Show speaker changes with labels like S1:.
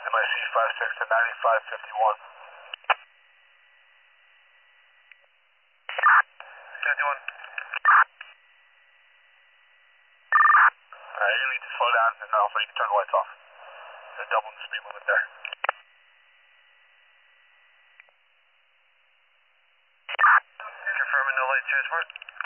S1: MIC 56 to 9551. 51. Alright, you're gonna need to slow down and also you can turn the lights off. They're doubling the speed limit there. Confirming no light transport.